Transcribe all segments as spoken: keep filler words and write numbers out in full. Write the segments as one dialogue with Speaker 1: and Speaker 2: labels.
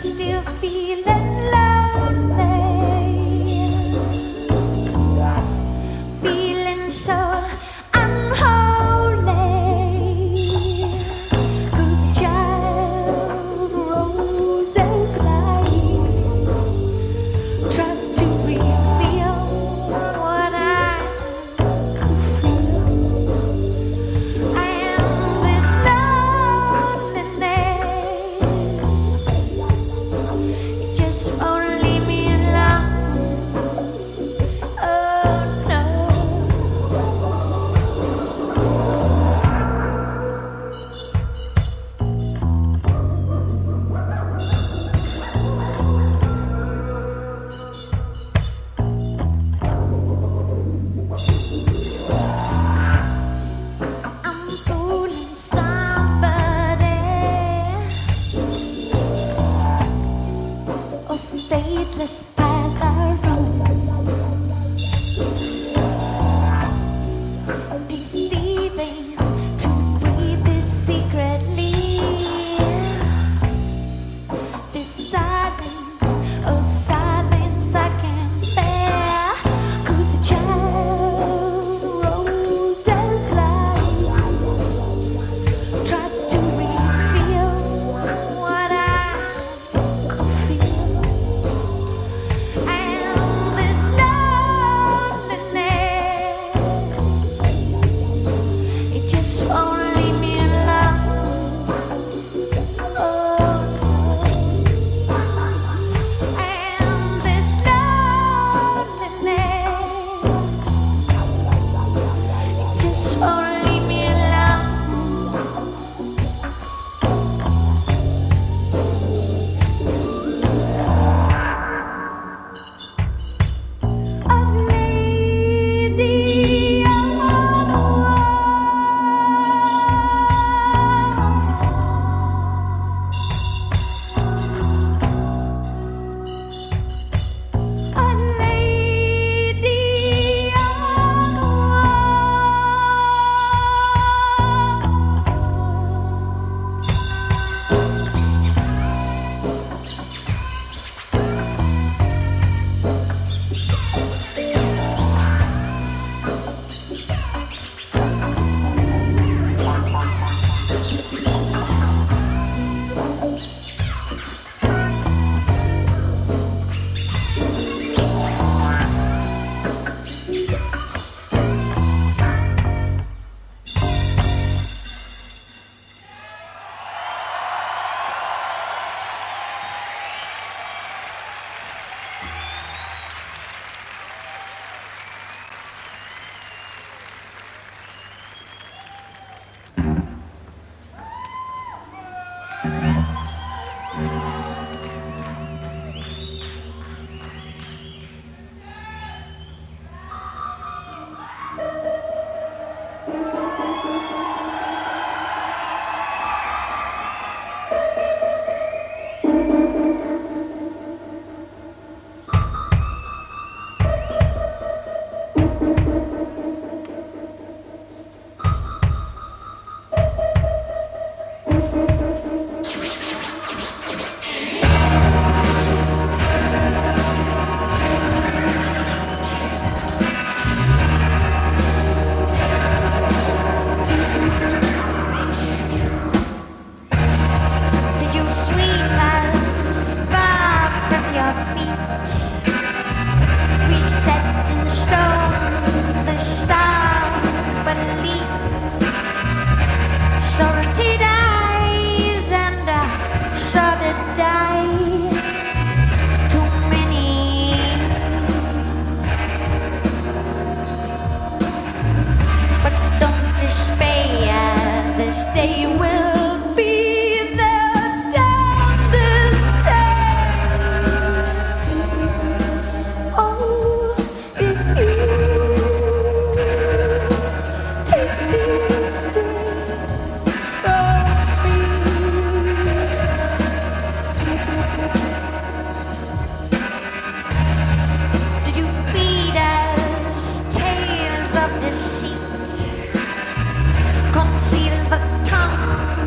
Speaker 1: still feeling lonely, feeling so unholy, 'cause a child roses light tries to reveal what I feel. I am this loneliness, it just won't leave me alone. Oh no. I'm fooling somebody, a faithless path I roam, deceiving to breathe this secretly. This silence, oh silence I can't bear, 'cause a child roses light tries to reveal what I could feel. And this loneliness, it just won't leave me alone. Oh no. And this loneliness, it just won't leave me alone. A lady on the wall, a lady on the Did you sweep us far from your feet? We set in stone the stark belief, salted eyes and a sordid die. Too many, but don't despair. This day will be the darkest day. Oh, if you take these things from me. Did you feed us tales of deceit? Conceal the tongue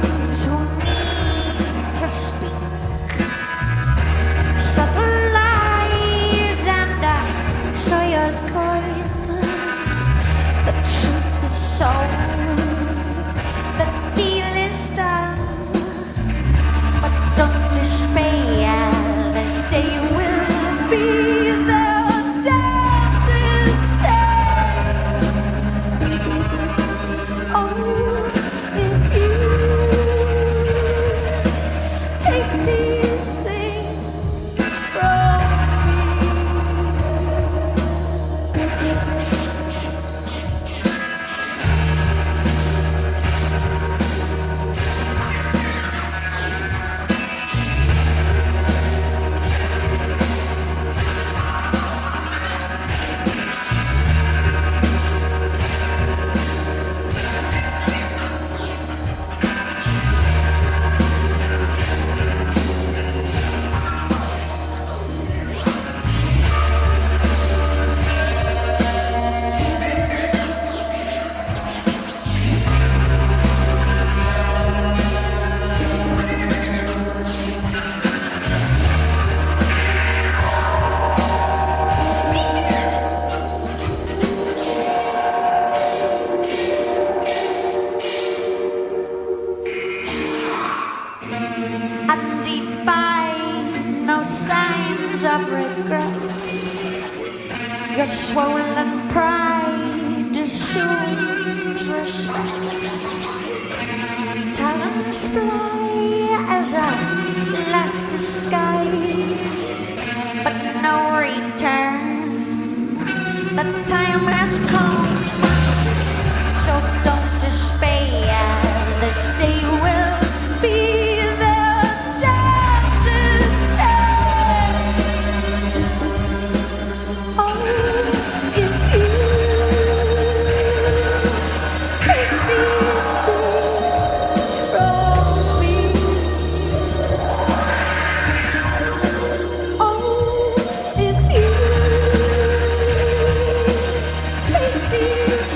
Speaker 1: of regret. Your swollen pride assumes respect. Talons fly as a last disguise, but no return. The time has come, so don't despair. This day will be the darkest day. Oh, if you take these things from me. Oh, if you take these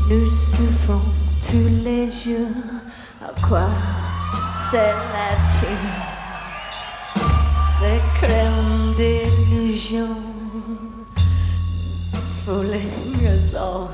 Speaker 1: Nous souffrons tous les jours. À quoi sert-il? The crème d'illusion is fooling us all.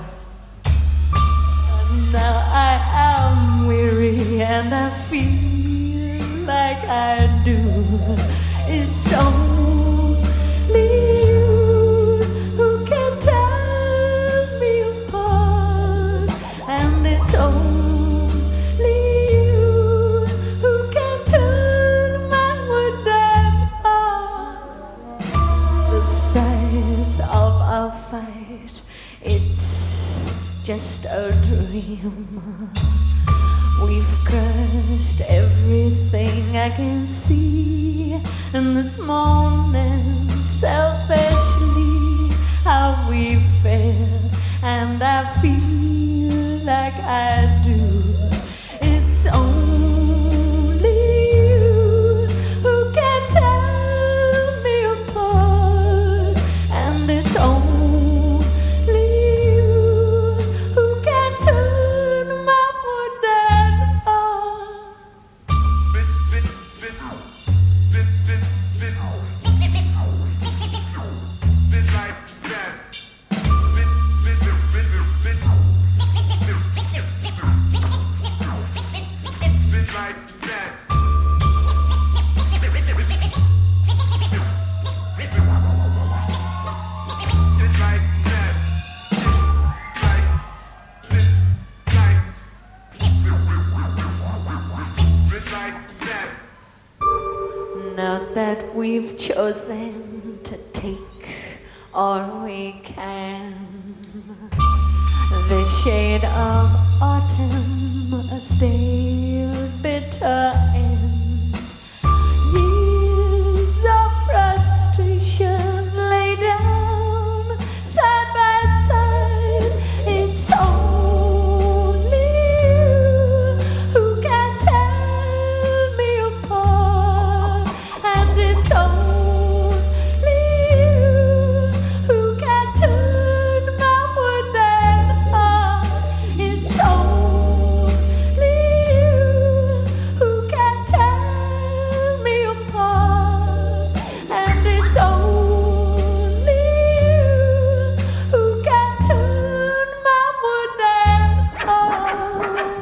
Speaker 1: And now I am weary and I feel like I do. It's only you who can tear me apart, and it's only you who can turn my wooden heart. The size of our fight, it's just a dream. We've crushed everything I can see, and this morning selfishly how we failed, and I feel like I do. It's only you who can tear me apart, and it's only you who can turn my wooden heart. Now that we've chosen to take all we can, the shade of autumn, a stale, bitter end. Years of frustration lay down side by side. It's only you who can tear me apart, and it's only you who can turn my wooden heart. It's only you who can tear me apart, and it's only you who can turn my wooden heart.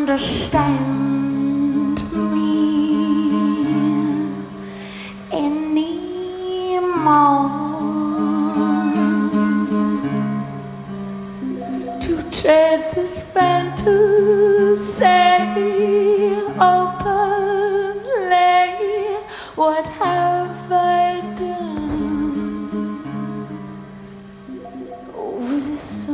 Speaker 1: understand me anymore. To tread this fantasy openly, what have I done? Oh, this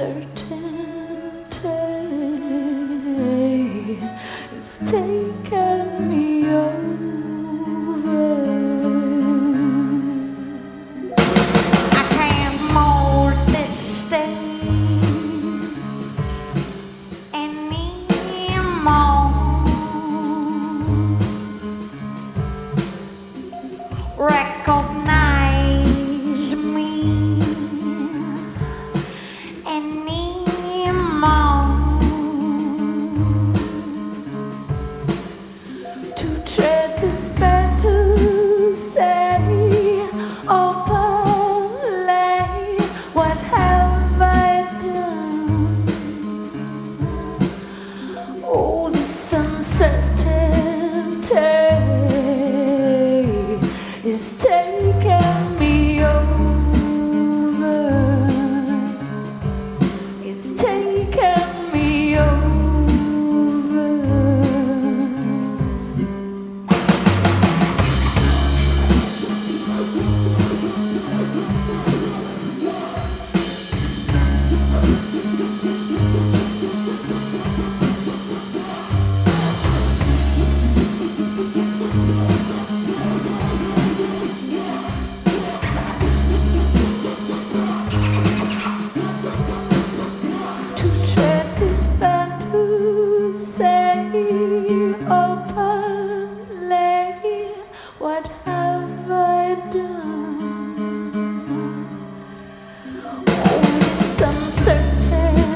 Speaker 1: uncertainty has taken me over. I can't mold this stain anymore. Recognize me anymore. To tread this fantasy openly, what have I done? Oh, this uncertainty is taking me over. It's taking me over. To tread this fantasy openly, what have I done? Oh, this uncertainty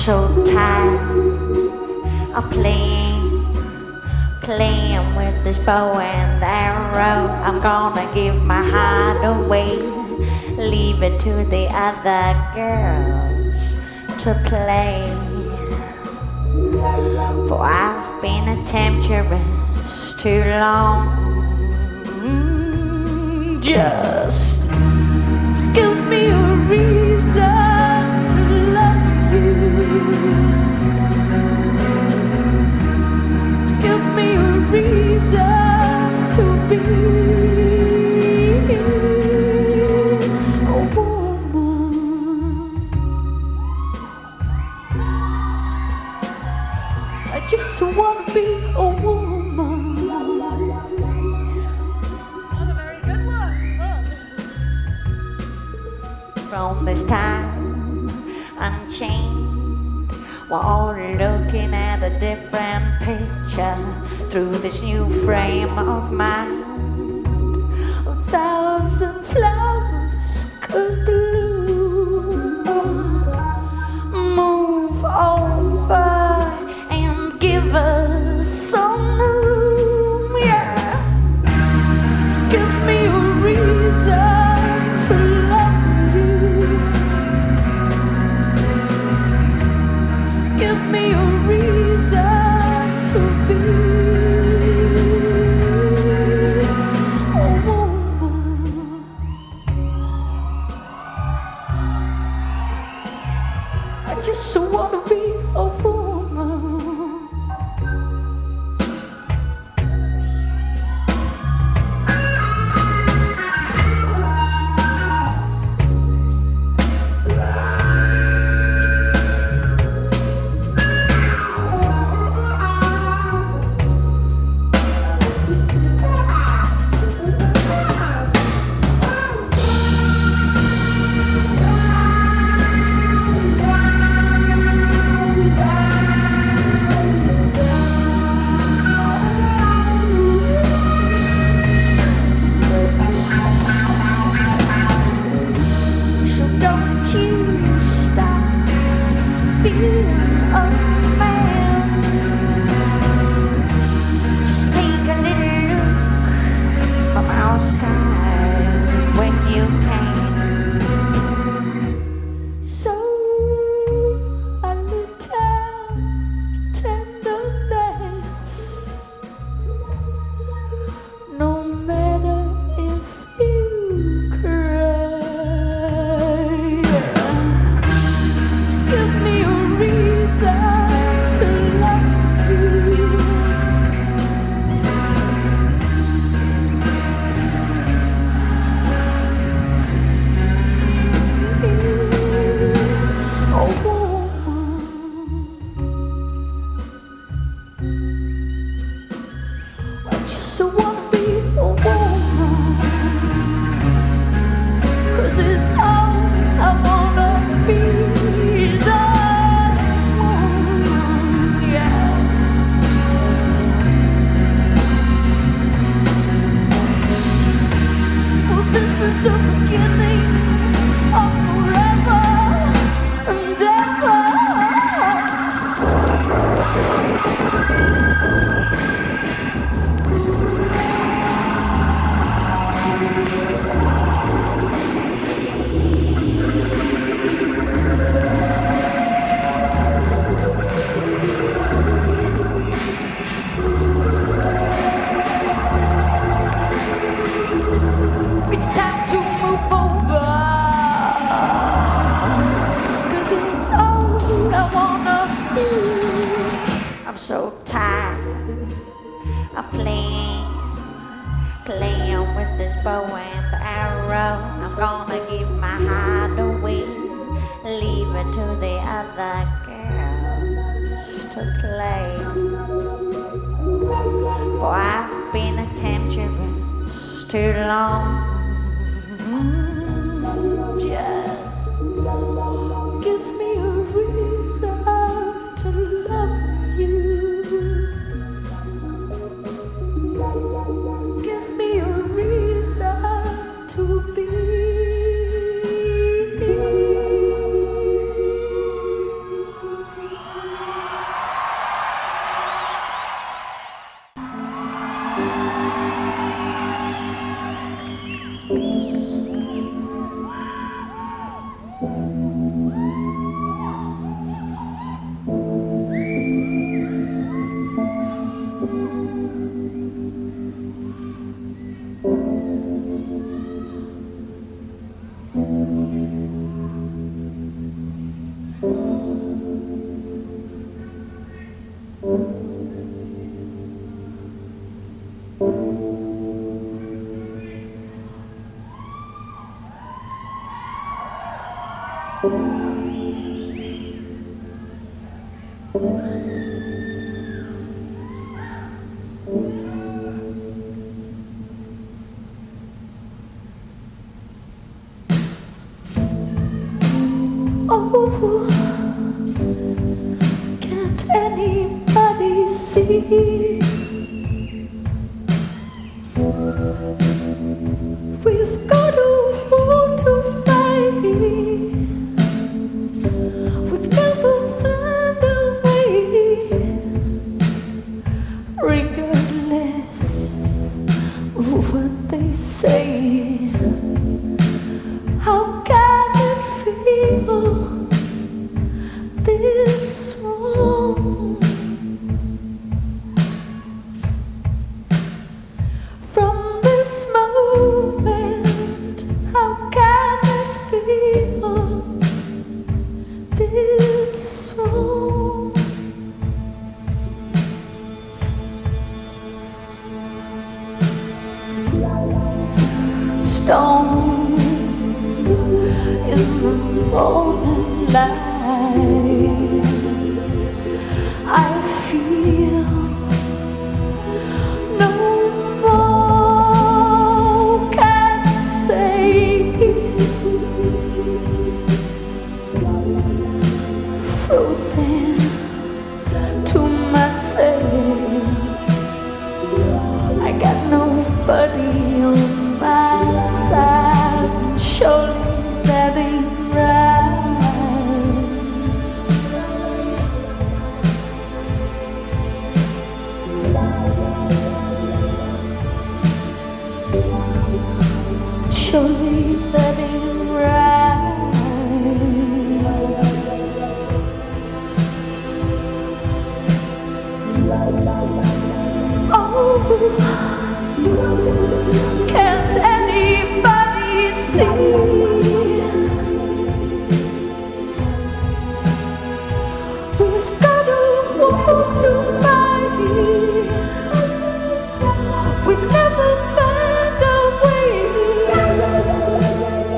Speaker 1: so tired of playing, playing with this bow and arrow. I'm gonna give my heart away, leave it to the other girls to play. For I've been a temptress too long. Just give me a reason to love you. Give me a reason to be a woman. I just wanna be a woman. From this time unchained, we're all looking at a different picture through this new frame of mind. A thousand flowers could bloom. Move over and give us some room, yeah. Give me a reason to love. Give me a reason to be a woman. I just wanna be a woman. So wanna be a woman, 'cause it's all I wanna be is a woman, yeah. Well, this is the beginning of forever and ever. It's time to move over, 'cause it's all I wanna be. I'm so tired of playing, playing with this bow and arrow. I'm gonna give my heart away, leave it to the other girls to play. For I've been a temptress too long. Just give me a reason to love you. Give me a reason to be Oh, can't anybody see? We've got a war to fight. We've never found a way, regardless of what they say. How can it feel this wrong? From this moment, how can it feel this wrong? Stone in the morning light, I feel no more can say. Frozen to myself, I got nobody on my side. Surely that ain't right. Surely that ain't right. Oh, can't anybody see? We've got a war to fight. We've never found a way,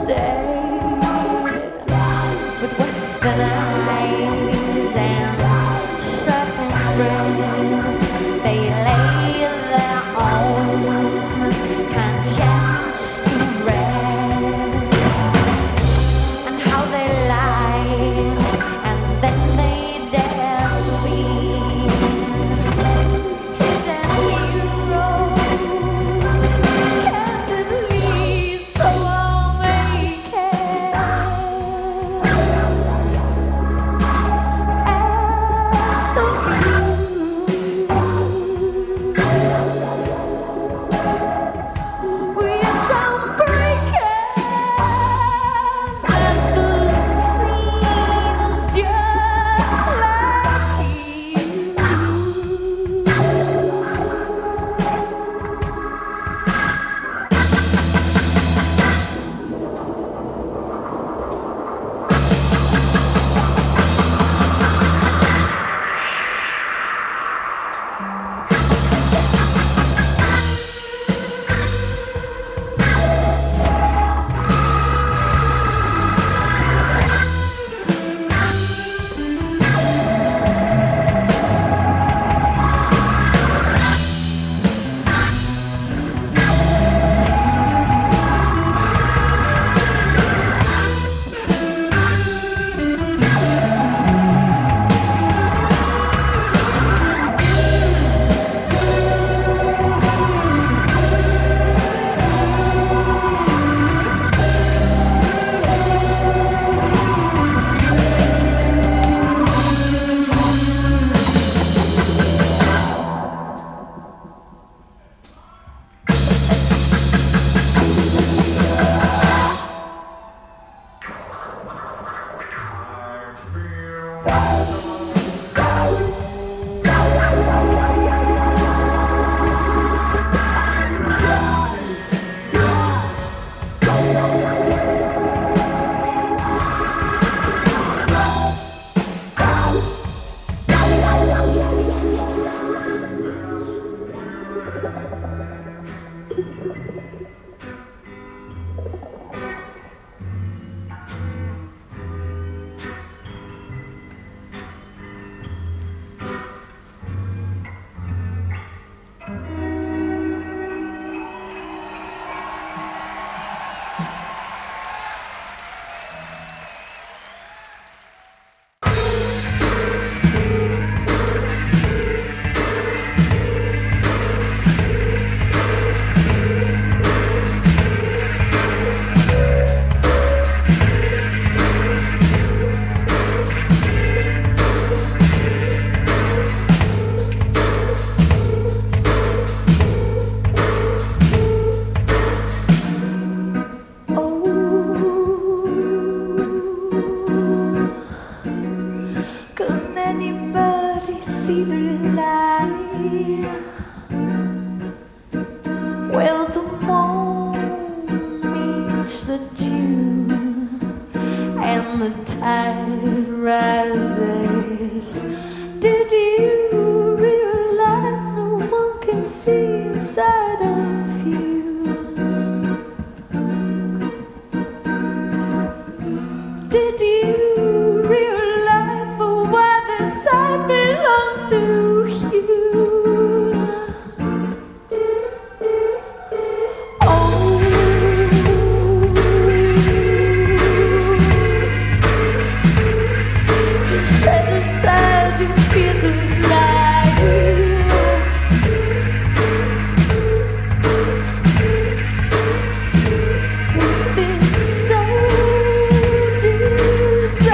Speaker 1: With this soul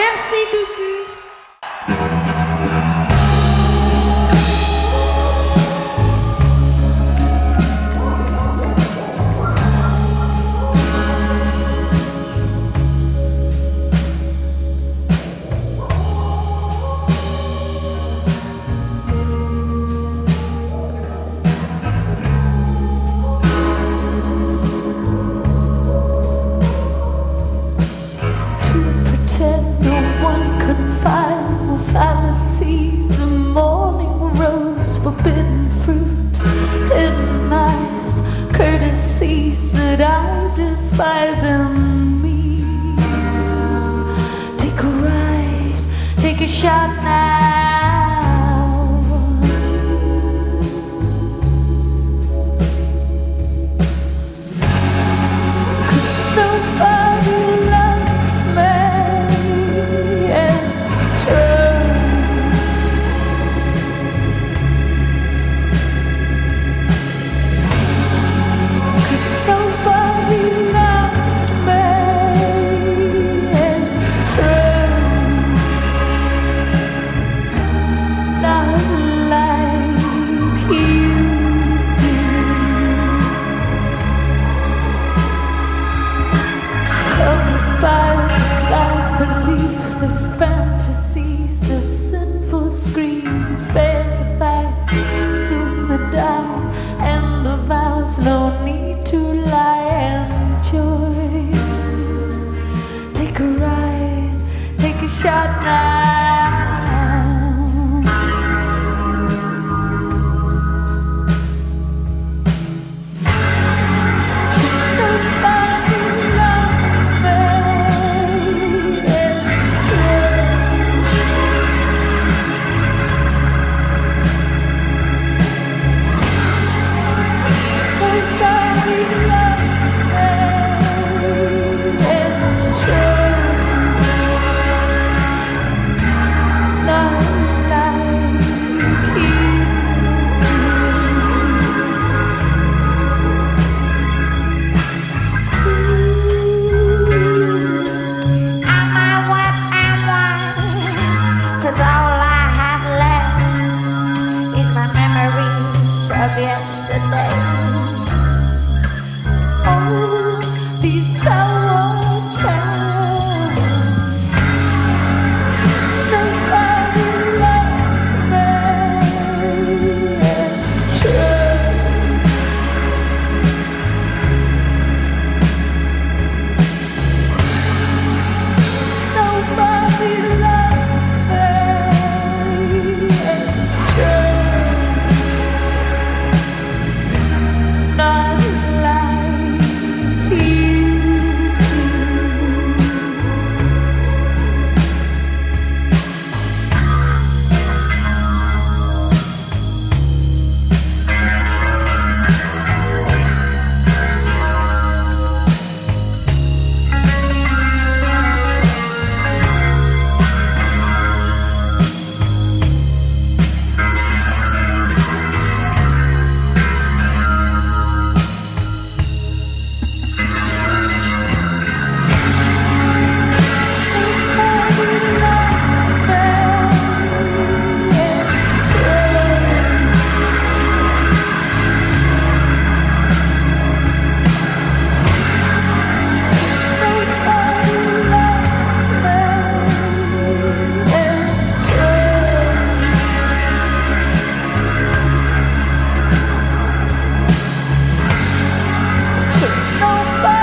Speaker 1: Merci beaucoup.
Speaker 2: Forbidden fruit, hidden eyes, courtesies that I despise in me. Take a ride, take a shot now. 'Cause nobody loves me, it's true. Fantasies of sinful screens bear the facts, soon the die, and the vows no need to lie. Enjoy. Take a ride, take a shot now. Of yesterday. Oh, these sour times. Nobody loves me. It's true. Nobody loves me. It's true. Not like you do. Nobody